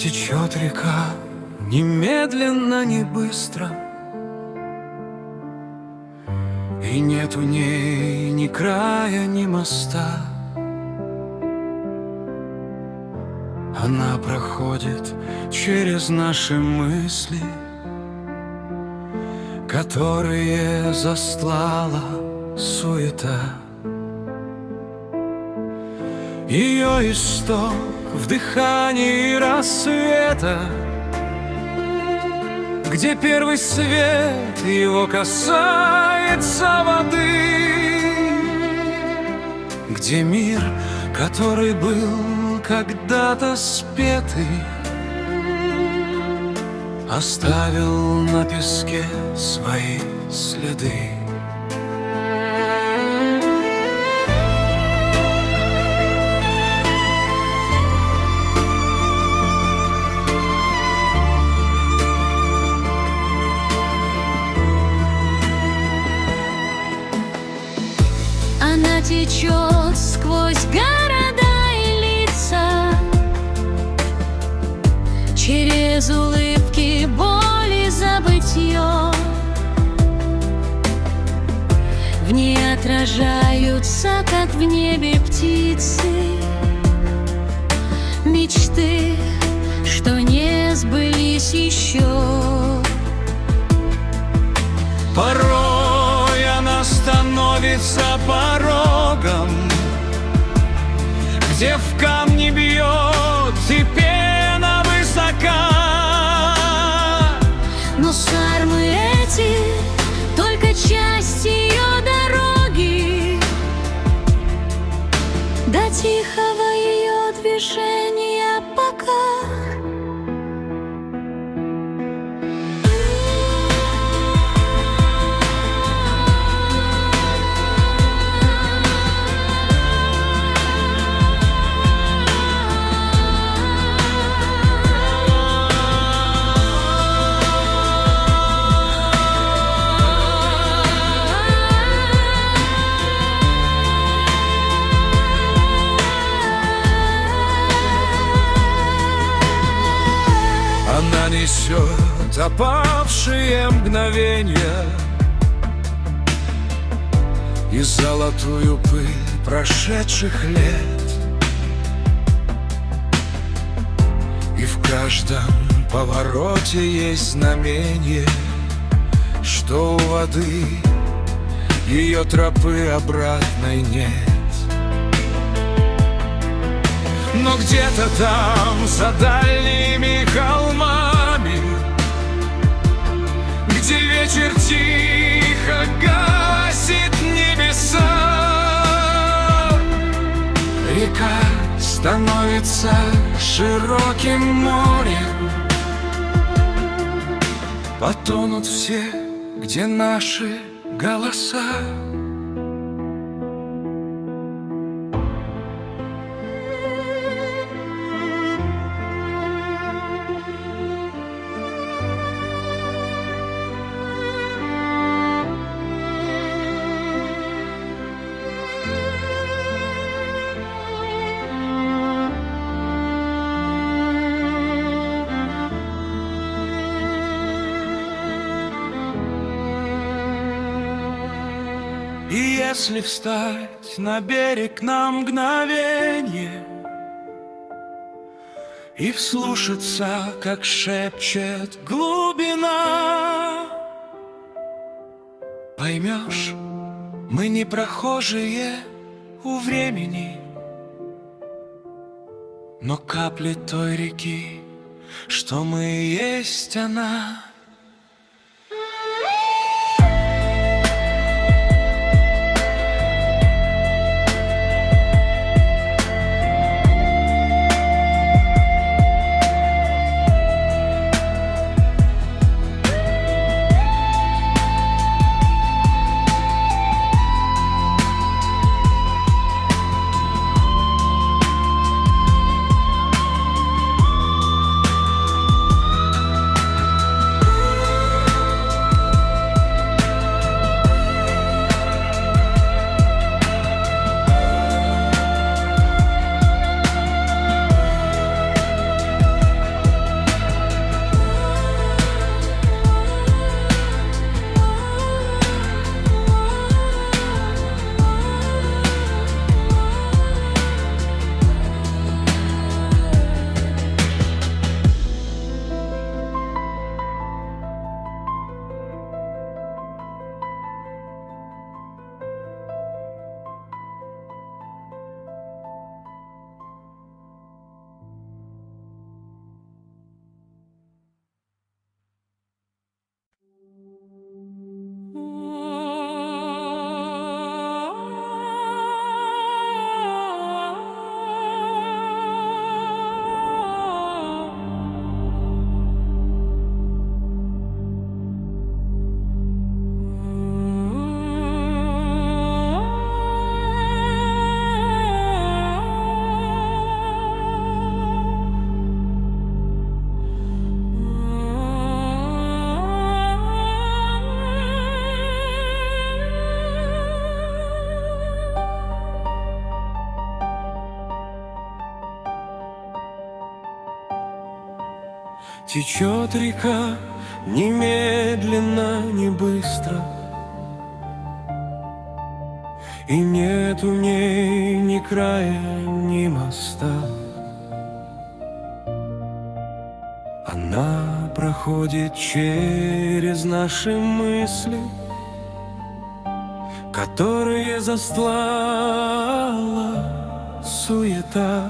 Течет река ни медленно, ни быстро, и нет у ней ни края, ни моста. Она проходит через наши мысли, которые застлала суета. Ее исток в дыхании рассвета, где первый свет его касается воды, где мир, который был когда-то спетый, оставил на песке свои следы. Она течет сквозь города и лица, через улыбки, боль и забытье. В ней отражаются, как в небе, птицы, мечты, что не сбылись еще. Порой она становится порогом, где в камни бьет и пена высока. Но сармы эти только часть ее дороги, до тихого ее движения пока. Она несет опавшие мгновенья и золотую пыль прошедших лет. И в каждом повороте есть знамение, что у воды ее тропы обратной нет. Но где-то там, за дальними холмами, где вечер тихо гасит небеса, река становится широким морем. Потонут все, где наши голоса. И если встать на берег на мгновенье и вслушаться, как шепчет глубина, поймешь, мы не прохожие у времени, но капли той реки, что мы есть она. Течет река ни медленно, ни быстро, и нет у ней ни края, ни моста. Она проходит через наши мысли, которые застлала суета.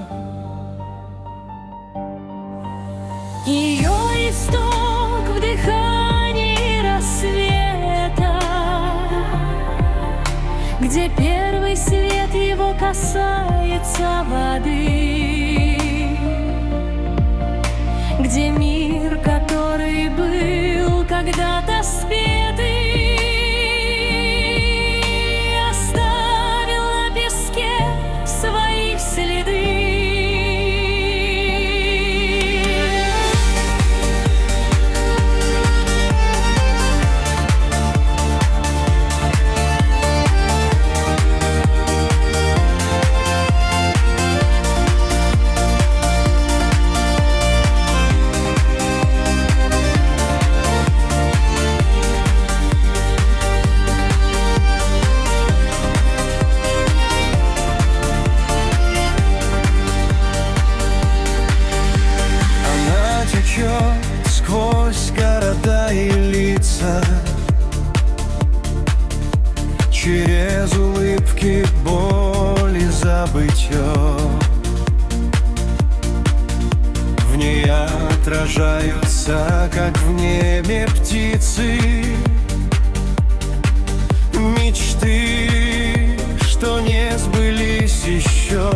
Ее исток в дыхании рассвета, где первый свет его касается воды, где мир, который был когда-то спетый, оставил на песке свои следы. Сквозь города и лица, через улыбки, боль и забытье. В ней отражаются, как в небе, птицы, мечты, что не сбылись еще.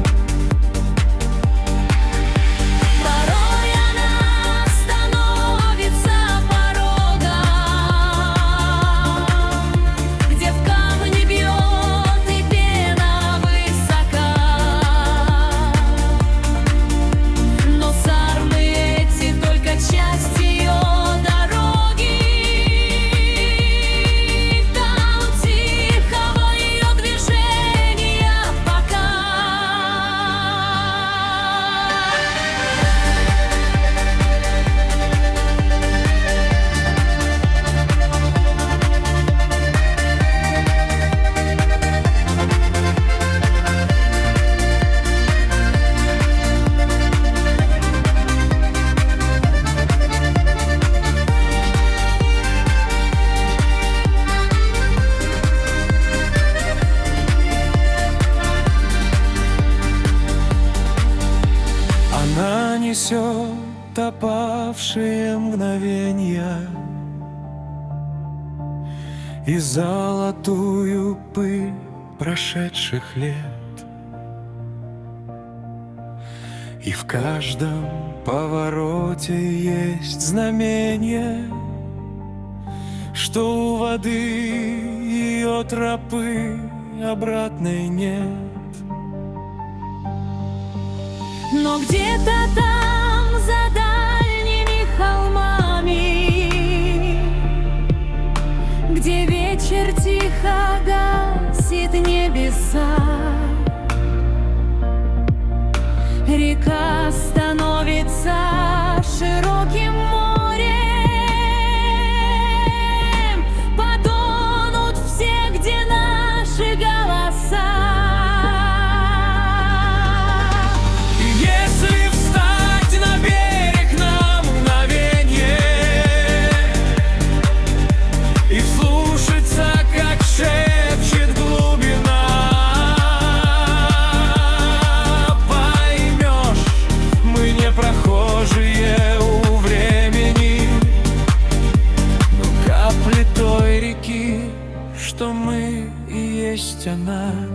Она несет опавшие мгновенья и золотую пыль прошедших лет. И в каждом повороте есть знамение, что у воды ее тропы обратной нет. Но где-то там, за дальними холмами, где вечер тихо гасит небеса, река становится широким морем, потонут все, где наши голоса. Что мы и есть она.